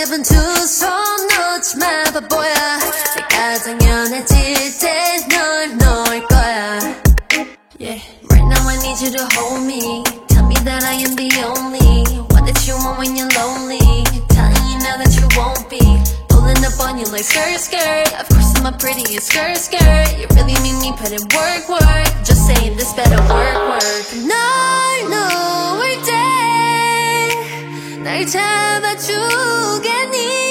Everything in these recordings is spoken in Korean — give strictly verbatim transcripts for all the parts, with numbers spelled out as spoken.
잡은 두 손 놓지 마 바보야. 내가 당연해질 때 널 놓을 거야. Yeah. Right now I need you to hold me. Tell me that I am the only one that you want when you're lonely. Telling you now that you won't be pulling up on you like skirt skirt. Of course I'm a prettiest skirt skirt. You really need me put in work work. Just saying this better work work. 널 놓을 때 날 잡아주겠니?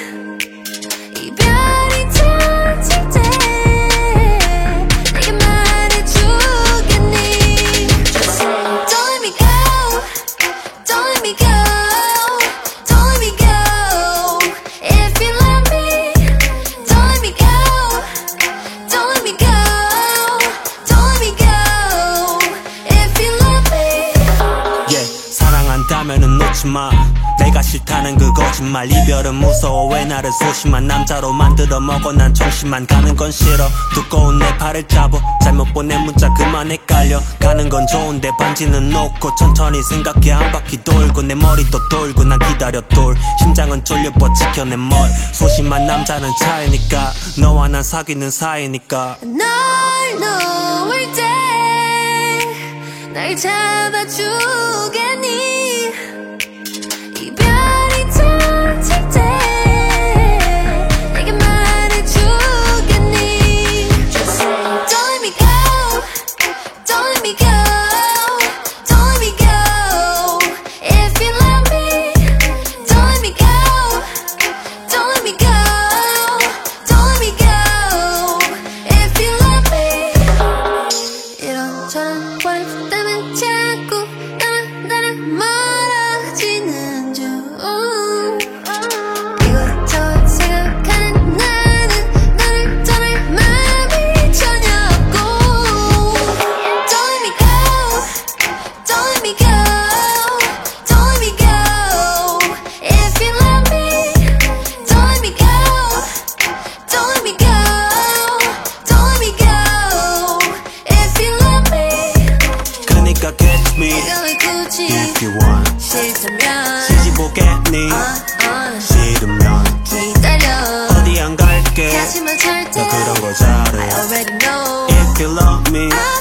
이별이 터질 때 내게 말해주겠니? Just say don't let me go, don't let me go, don't let me go. If you love me, don't let me go, don't let me go, don't let me go. If you love me. Yeah, 사랑한다면은 놓지 마. 내가 싫다는 그 거짓말. 이별은 무서워 왜 나를 소심한 남자로 만들어 먹어. 난 정신만 가는 건 싫어. 두꺼운 내 팔을 잡아 잘못 보낸 문자 그만 헷갈려. 가는 건 좋은데 반지는 놓고 천천히 생각해. 한 바퀴 돌고 내 머리도 돌고 난 기다려 돌. 심장은 졸려 뻗치켜 내 뭘. 소심한 남자는 차이니까 너와 난 사귀는 사이니까. 널 놓을 때 날 잡아주겠니? 이별이 터질 때 내게 말해주겠니? Just say don't let me go, don't let me go, don't let me go. If you love me, don't let me go, don't let me go, don't let me go. If you love me. 이런저런 what if 때문에 자꾸 나는 나를 멀어지는 중. 이것저것 생각하는 나는 너를 떠날 마음이 전혀 없고. Don't let me go, don't let me go, don't let me go. If you love me, don't let me go, don't let me go, don't let me go. If you love me. 그니까 catch me 내가 왜 굳이 if you want. 싫다면 시집 오겠니? 어, 어, 싫으면 기다려. 어디 안 갈게. 하지만 절대 너 그런 거 잘해. I already know. If you love me I